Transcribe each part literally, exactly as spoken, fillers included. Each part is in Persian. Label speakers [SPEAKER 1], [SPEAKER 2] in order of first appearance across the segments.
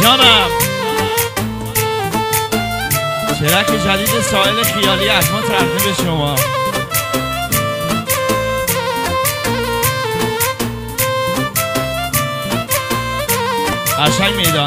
[SPEAKER 1] جانم ترک جدید ساحل خیالی از ما تقدیم به شما. قشنگ میدان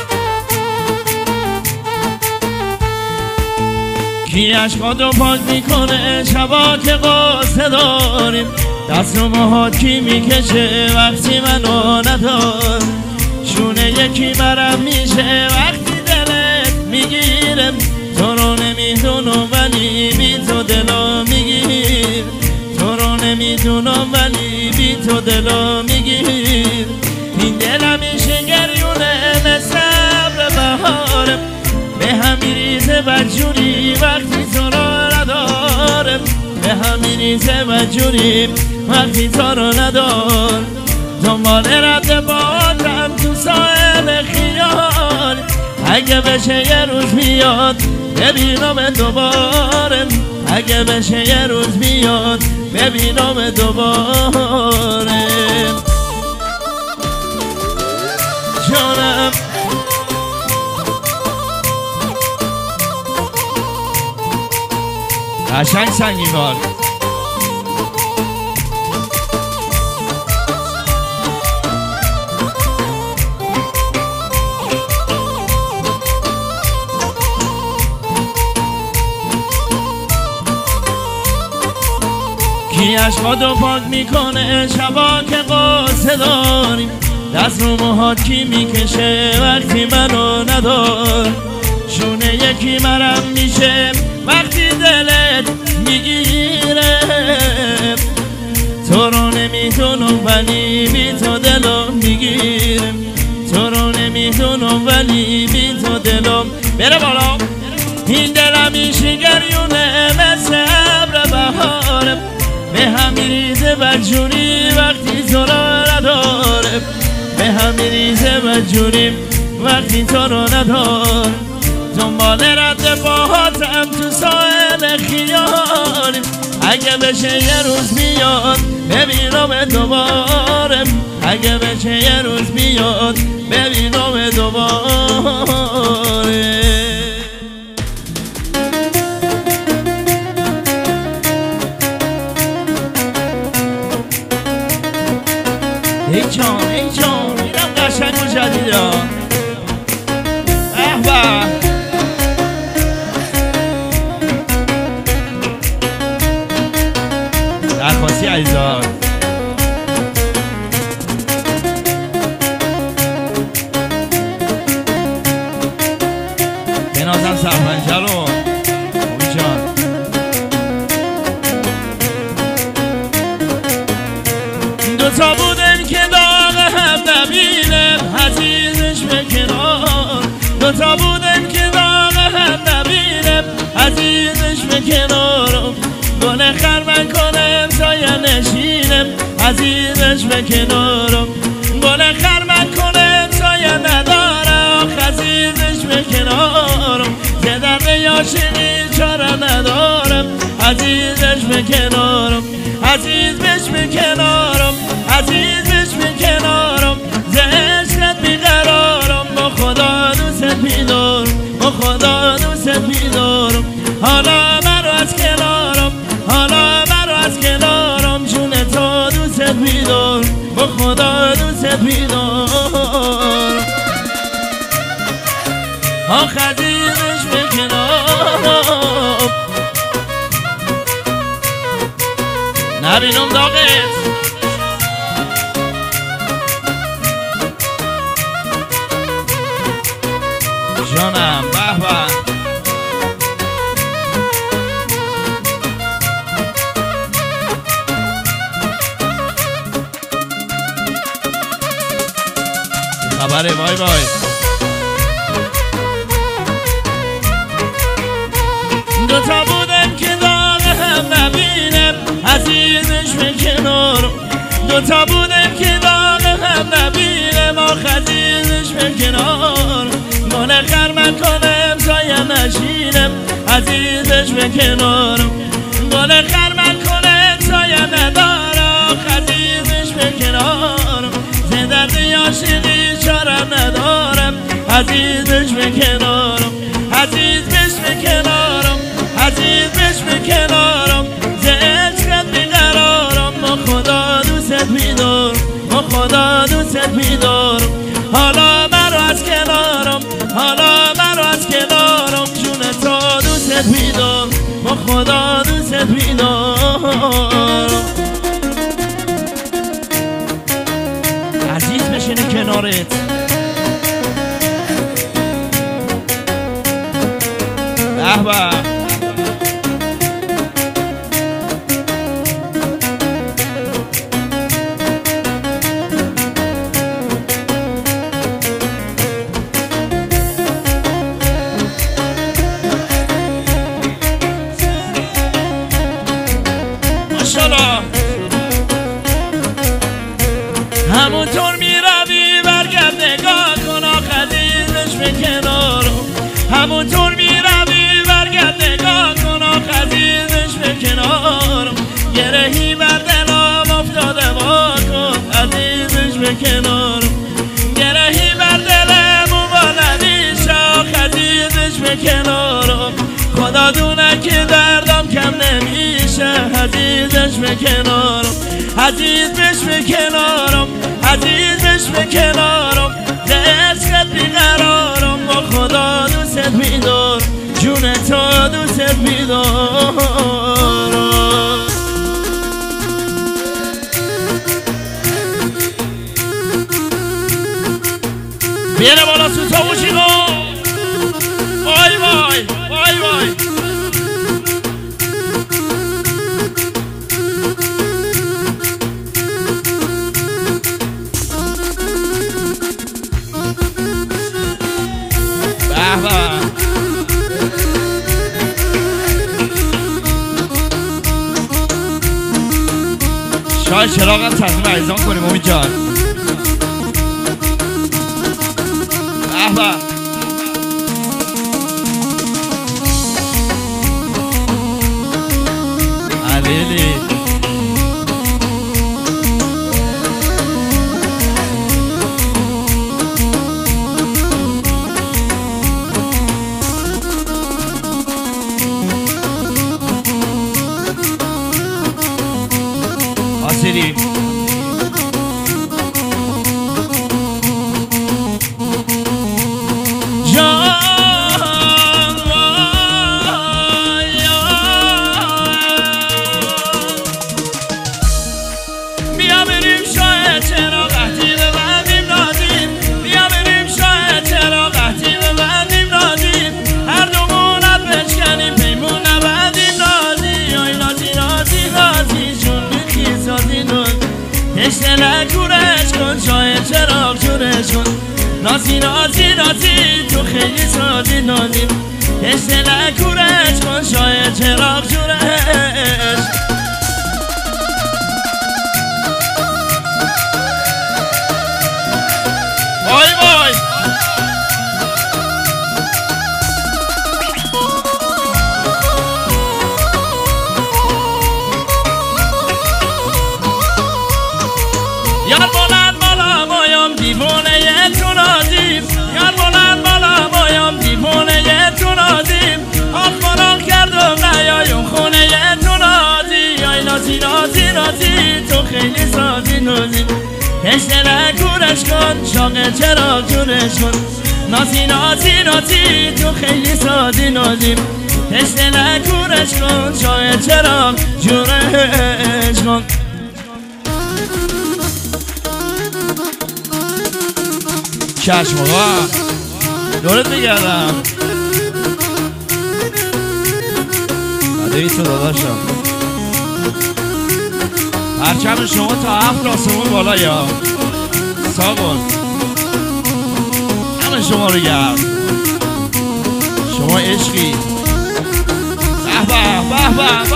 [SPEAKER 1] کی عشقاتو پاک میکنه شبا که قصه داریم، دست رو موهات کی میکشه وقتی منو ندار، شونه یکی برم میشه وقتی دلت میگیره، تو رو نمیدونم ولی بی تو دلو میگیر، تو رو نمیدونم ولی بی تو دلو میگیر، این دلم میشه گریونه مثل ابر بهاره، به هم میریزه بدجوری وقتی تو رو نداره، به هم میریزه بدجوری وقتی تو رو ندار، دنبال رد بادم تو ساحل خیال، اگه بشه یه روز بیاد ببینم دوباره، اگه بشه یه روز بیاد ببینم دوباره. جانم قشنگ سنگین بار کی عشقاتو پاک میکنه شبا که قصه داریم، دست رو موهات کی میکشه وقتی منو ندار، شونه یکی مرم میشه وقتی دلت میگیره، تو رو نمیدونم ولی بی تو دلو میگیرم، تو رو نمیدونم ولی بی تو دلو بره بالا، این دلم میشه گریونه مثل ابر بهاره، به هم میریزه بدجوری وقتی تو رو نداره، به هم میریزه بدجوری وقتی تو رو ندار، دنبال رد باهاتم تو ساحل خیالیم، اگه بشه یه روز بیاد ببینم دوباره، اگه بشه یه روز بیاد ببینم دوباره. ای جان ای جان اینم قشنگ و جدیده احبه درخواستی عزیزان بنازم سرپنجه رو خوبی جان دوتا بودن که داغ هم نبینه عزیزش به کنار، دوتا بودن که داغ هم نبینه عزیزش به کنارم، گل خرمن کنم سایه نشینم عزیزش به کنارم، گل خرمن کنم سایه نداره آخ عزیزش به کنارم، زدن یاشقی چاره ندارم عزیزش به کنارم، عزیز بش به کنارم، عزیز بش به کنارم، ز عشقت بیقرارم، با خدا دوست بیدارم، با خدا دوست بیدارم، حالا مرو از کنارم، حالا مرو از کنارم، جون تو دوست بیدارم، با خدا دوست بیدارم، آخ عزیزش به کنارم، نبینم داغت جانم به به خبره بای بای دوتا بودن که داغ هم نبینم عزیزش به کنارم، دوتا بودن که داغ هم نبینم آخ عزیزش به کنارم، گل خرمن کنم سایه نشینم عزیزش به کنارم، گل خرمن کنم سایه نداره آخ عزیزش به کنارم، ز درد عاشقی چاره ندارم عزیز عزیز بشینه کنارت. به به همونطور میروی برگرد نگاه کن آخ عزیزش به کنارم. همونطور میروی برگرد نگاه کن آخ عزیزش به کنارم. گرهی بر دلم افتاده وا کن عزیزش به کنارم. گرهی بر دلم اون نمیشه آخ عزیزش به کنارم. خدا دونه که دردم کم نمیشه عزیزش به کنارم. عزیز بش به کنارم، عزیز بش به کنارم. ده عشقت بیقرارم با خدا دوست میدارم. جون تو دوست میدارم. بیاره بالا سوسا موشیقا. وای وای وای وای شاید چراغ هم تصمیم عریضان کنیم امید جان. به به علیلی آسیری هشته نکورش کن شاید چراغ جورش کن. نازی نازی نازی تو خیلی سازی نازی. هشته نکورش کن شاید چراغ جورش. وای وای یار بلند بالا بایم دیوانه یه تو نازیم. یار بلند بالا بایم دیوانه یه تو نازیم. آخ بلند کردم نیایم خونه یه تو نازی. یای نازی نازی نازی تو خیلی سازی نازی. هشته نکورش کن شاقه چراغ جورش کن. نازی نازی نازی تو خیلی سازی نازی. هشته نکورش کن شاید چراغ جورش کن. چشم آقا دورت بگردم. بعد تو داداشم پرچم شما تا هفت آسمون بالا یا ساقون همه شما رو گرد. شما عشقی. به به به به